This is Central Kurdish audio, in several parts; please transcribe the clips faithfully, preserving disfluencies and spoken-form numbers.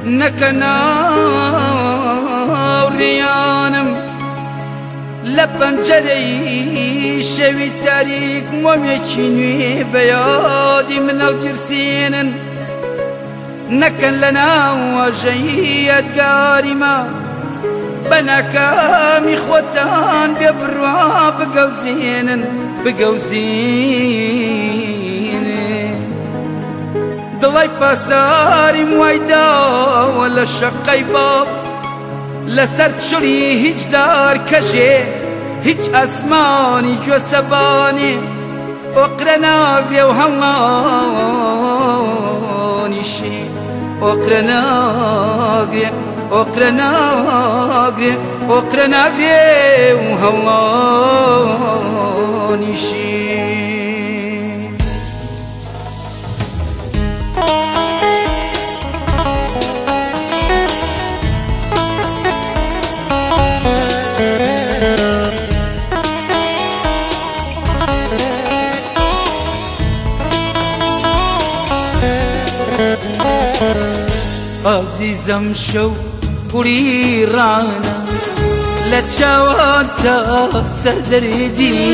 نەکەناوڕیانم لە پەنجەرەی شەوی تاریک مۆمێکی نوێ بە یادی منەڵ گرسێنن نەکەن لە ناو واژەی یادگاریما بە ناکامی خۆتان بێ بڕوا بگەوزێنن بگەوزێنن دڵی پاساریم وای داوە لە شەقەی باڵ لەسەر چڵی هیچ دار کەژێ هیچ ئەسمانی گوێسەبانێ ئۆقرە ناگرێ و هەڵانیشی ئۆقرە ناگرێ ئۆقرە ناگرێ ئۆقرە ناگرێ و هەڵانیشی عزیزم شەو گوڵی ڕانە لە چاوان تا سەردەردی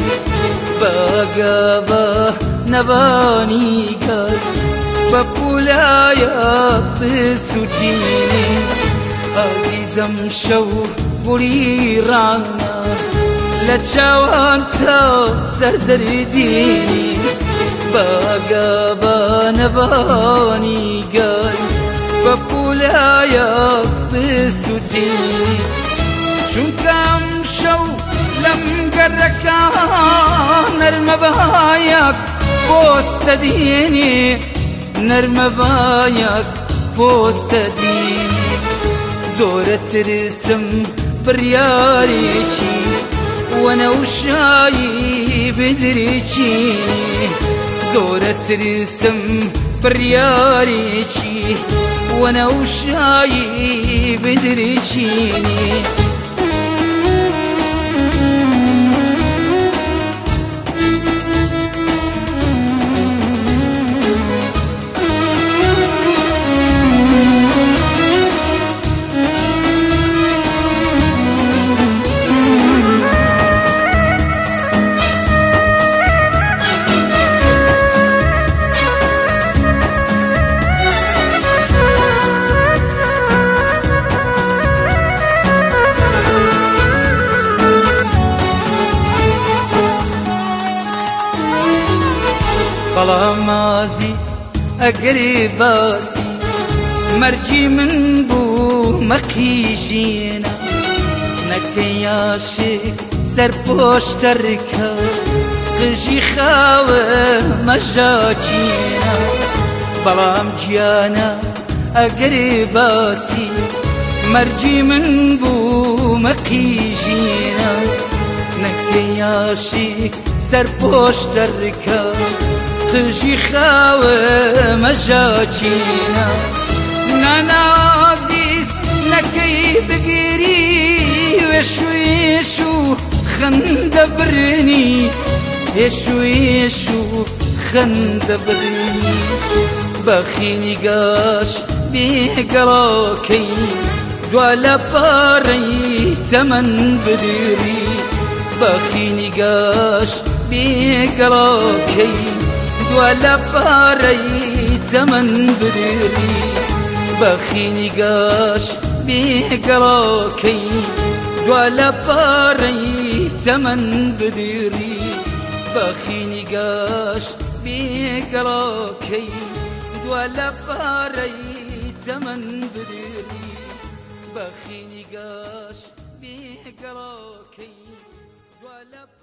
بەگا بە نەبانی گەر بە پولایە بسووتینی عزیزم شەو گوڵی ڕانە لە چاوان تا سەردەردی بەگا بە نەبانی گەر بە پولایە بسووتینی چونکە ئەم شەو لەم گەڕەکان نەرمە بەهایەک پۆستە دێنێ نەرمە بەهایەک پۆستە دێنێ زۆرە ترسم بڕیارێکی وەنەوشایی بدرێکینی زۆرە ترسم بڕیارێکی وەنەوشایی بدرێکینی بەڵام ئازیز ئەگەرێ باسی مەرجی من بوو مەقیژێنە نەکەی عاشق سەرپۆشتەڕکە قژی خاوە مەژاکێنە بەڵام گیانە ئەگەرێ باسی مەرجی من بوو مەقیژێنە نەکەی عاشق سەرپۆشتەڕکە قژی خاوە مەژاکێنە نانا عەزیز نەکەی بگیری وێش و ئێش و خەندە برنی هێش و ئێش و خەندە برنی بەخینی گاش بێگەڵاکەی دوا لە پارەی تەمەن بدری بەخینی گاش بێگەڵاکەی دوا لە پارەی تەمەن بدری بەخینی گاش بێگەڵاکەی دوا لە پارەی تەمەن بدری بەخینی گاش بێگەڵاکەی دوا لە پارەی تەمەن بدری بەخینی گاش بێگەڵاکەی دوا لە